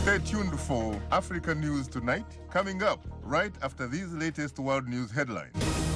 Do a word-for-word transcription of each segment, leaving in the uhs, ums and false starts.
Stay tuned for Africa News Tonight, coming up right after these latest world news headlines.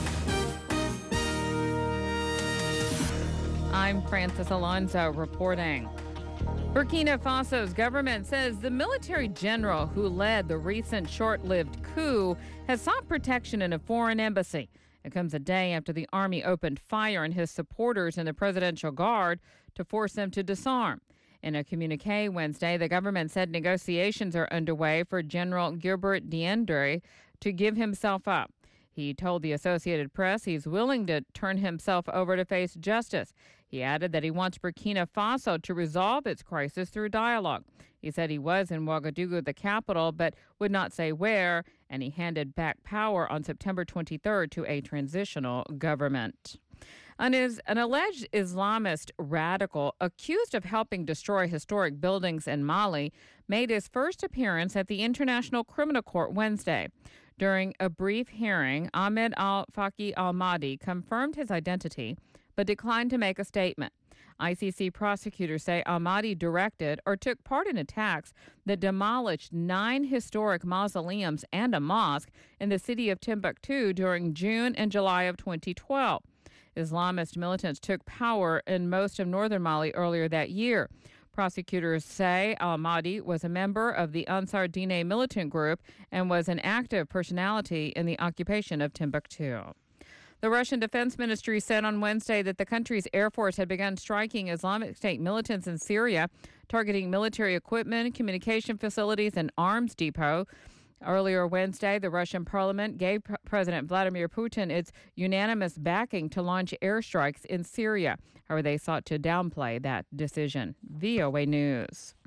I'm Francis Alonso reporting. Burkina Faso's government says the military general who led the recent short-lived coup has sought protection in a foreign embassy. It comes a day after the army opened fire on his supporters in the Presidential Guard to force them to disarm. In a communique Wednesday, the government said negotiations are underway for General Gilbert Diendere to give himself up. He told the Associated Press he's willing to turn himself over to face justice. He added that he wants Burkina Faso to resolve its crisis through dialogue. He said he was in Ouagadougou, the capital, but would not say where, and he handed back power on September twenty-third to a transitional government. An, is, an alleged Islamist radical accused of helping destroy historic buildings in Mali made his first appearance at the International Criminal Court Wednesday. During a brief hearing, Ahmed Al-Faqi Al-Mahdi confirmed his identity but declined to make a statement. I C C prosecutors say Al-Mahdi directed or took part in attacks that demolished nine historic mausoleums and a mosque in the city of Timbuktu during June and July of twenty twelve. Islamist militants took power in most of northern Mali earlier that year. Prosecutors say Al-Mahdi was a member of the Ansar Dine militant group and was an active personality in the occupation of Timbuktu. The Russian Defense Ministry said on Wednesday that the country's Air Force had begun striking Islamic State militants in Syria, targeting military equipment, communication facilities, and arms depot. Earlier Wednesday, the Russian parliament gave P- President Vladimir Putin its unanimous backing to launch airstrikes in Syria. However, they sought to downplay that decision. V O A News.